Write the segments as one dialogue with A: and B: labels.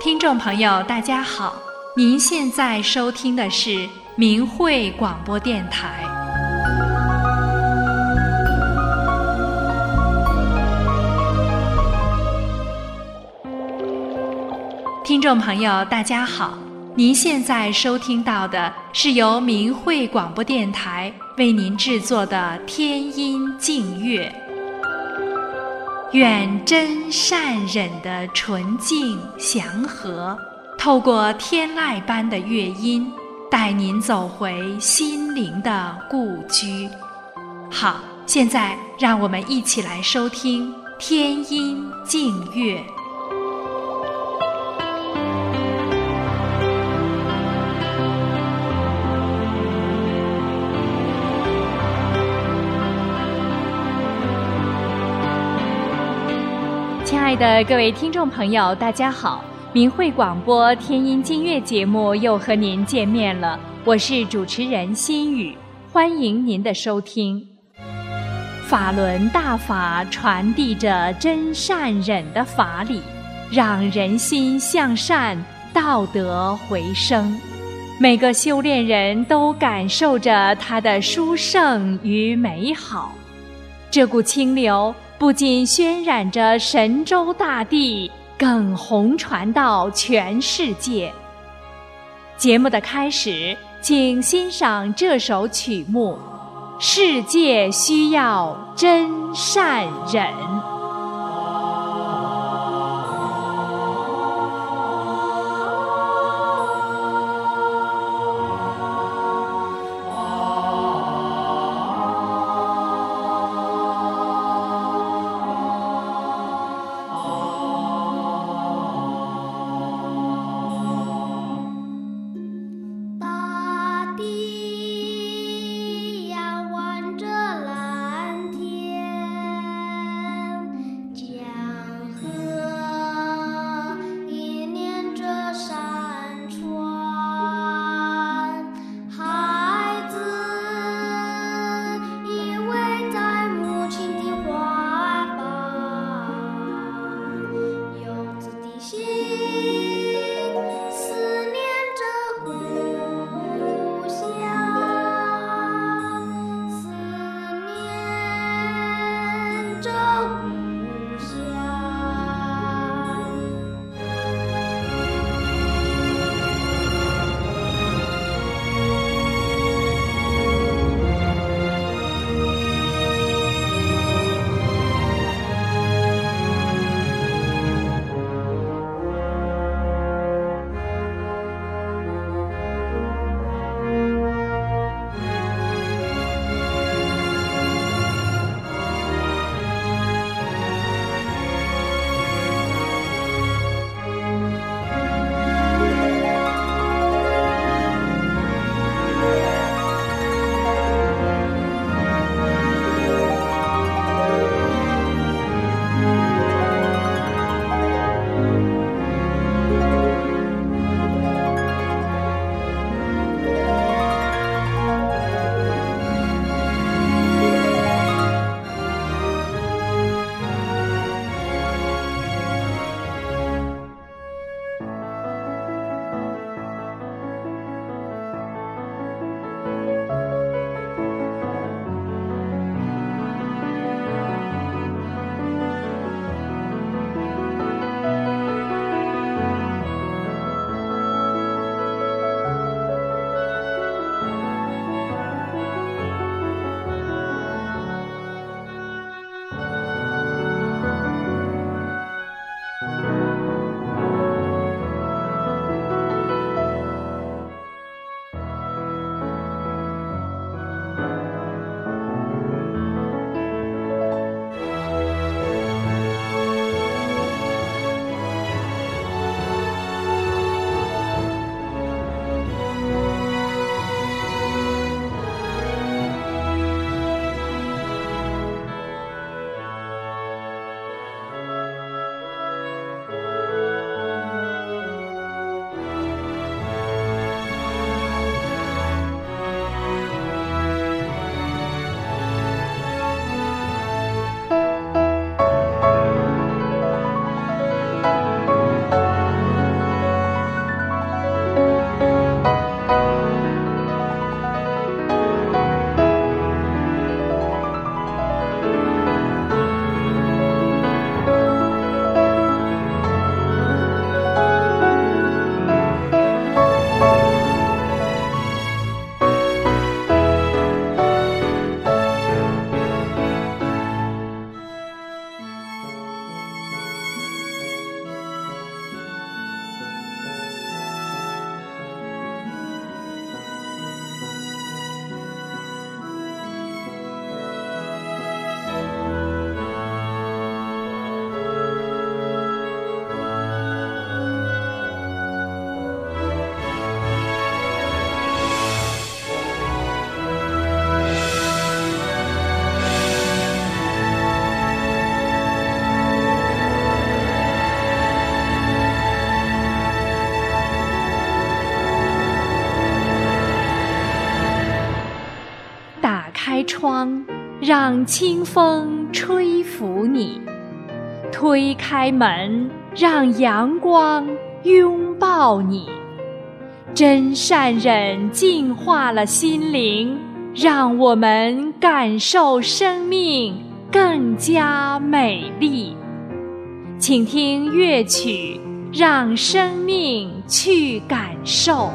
A: 听众朋友大家好，您现在收听的是明慧广播电台。听众朋友大家好，您现在收听到的是由明慧广播电台为您制作的天音净乐。愿真善忍的纯净祥和，透过天籁般的乐音，带您走回心灵的故居。好，现在让我们一起来收听天音净乐。亲爱的各位听众朋友大家好，明慧广播天音净乐节目又和您见面了，我是主持人心雨，欢迎您的收听。法轮大法传递着真善忍的法理，让人心向善，道德回升。每个修炼人都感受着它的殊胜与美好。这股清流不仅渲染着神州大地，更弘传到全世界。节目的开始，请欣赏这首曲目《世界需要真善忍》。
B: 望着蓝天。
A: 窗，让清风吹拂你；推开门，让阳光拥抱你。真善忍净化了心灵，让我们感受生命更加美丽。请听乐曲，让生命去感受。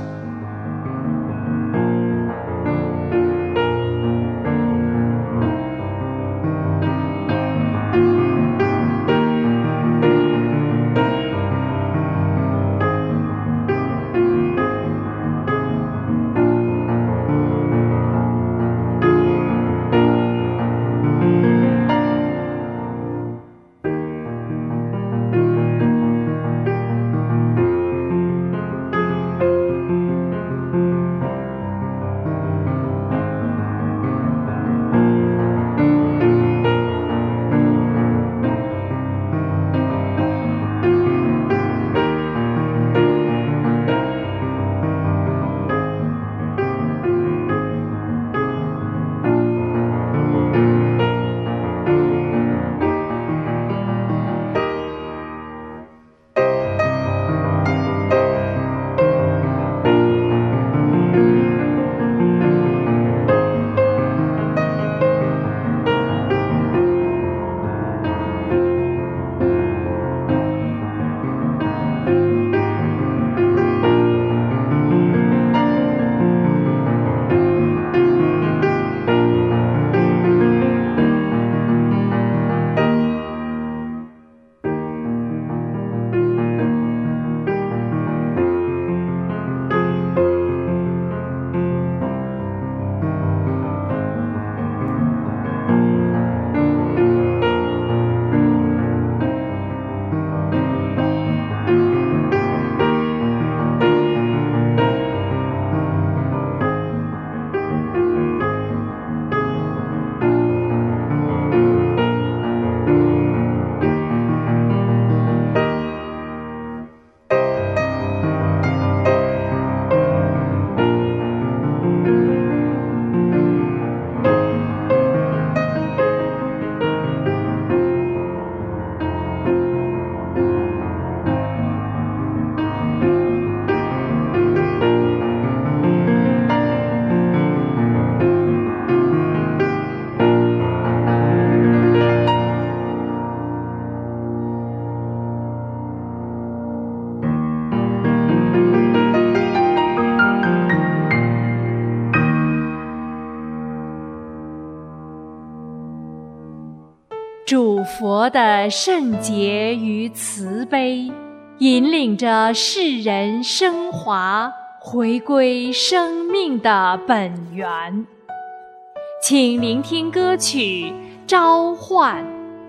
A: 主佛的圣洁与慈悲，引领着世人升华，回归生命的本源。请聆听歌曲《召唤》。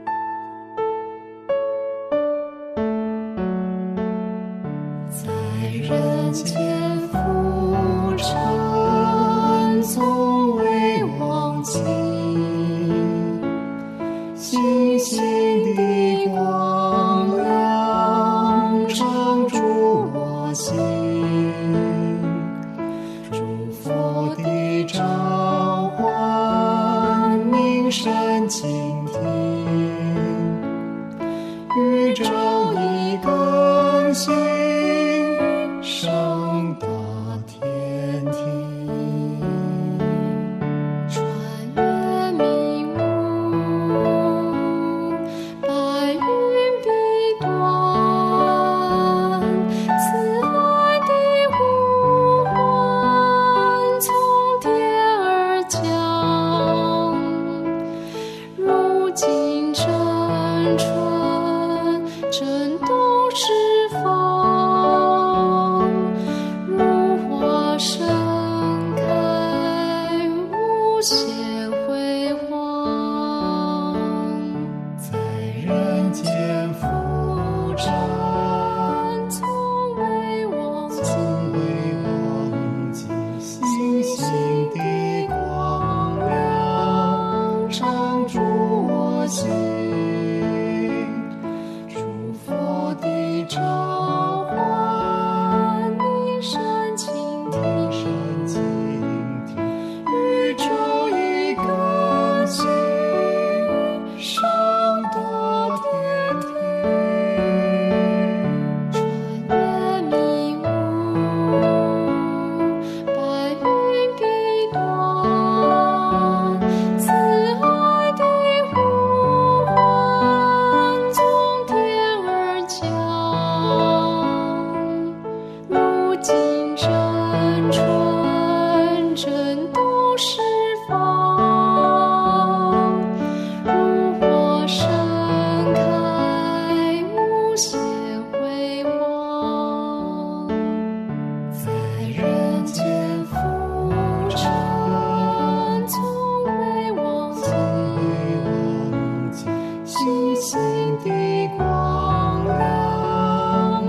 B: 在人间浮沉，从未忘记星星的光亮常驻我心，诸佛的召唤鸣声倾听，宇宙已更新，升到天庭，穿越迷雾，白云笔端，慈爱的呼唤从天而降，如今真春震动十方。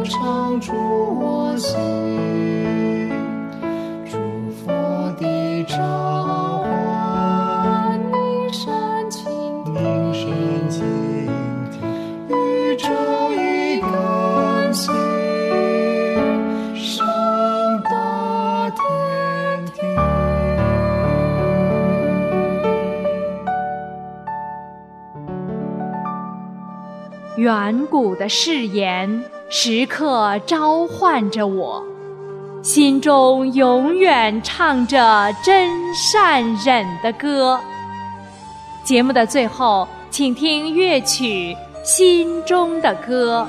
B: 常驻我心。诸佛的召唤，凝神倾听，宇宙已更新，上达天庭。
A: 远古的誓言时刻召唤着我，心中永远唱着真善忍的歌。节目的最后，请听乐曲《心中的歌》。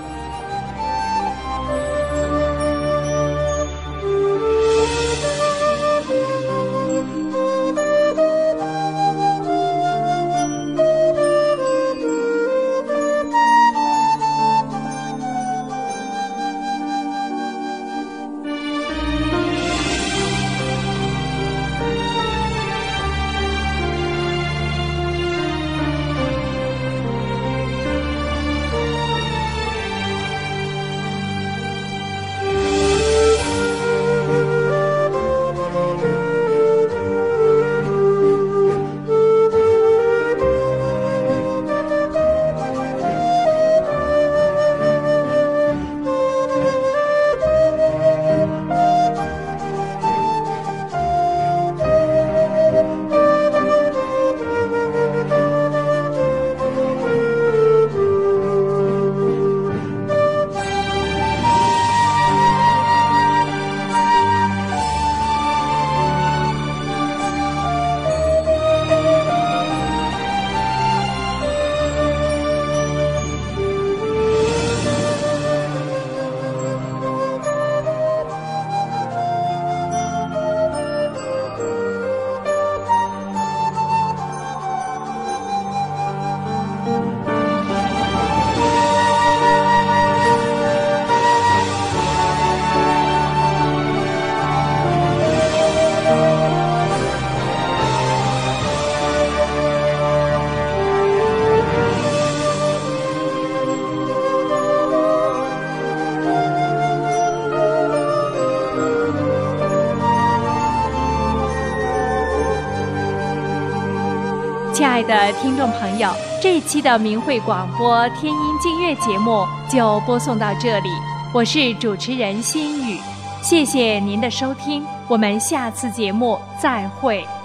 A: 亲爱的听众朋友，这一期的明慧广播天音净乐节目就播送到这里，我是主持人心雨，谢谢您的收听，我们下次节目再会。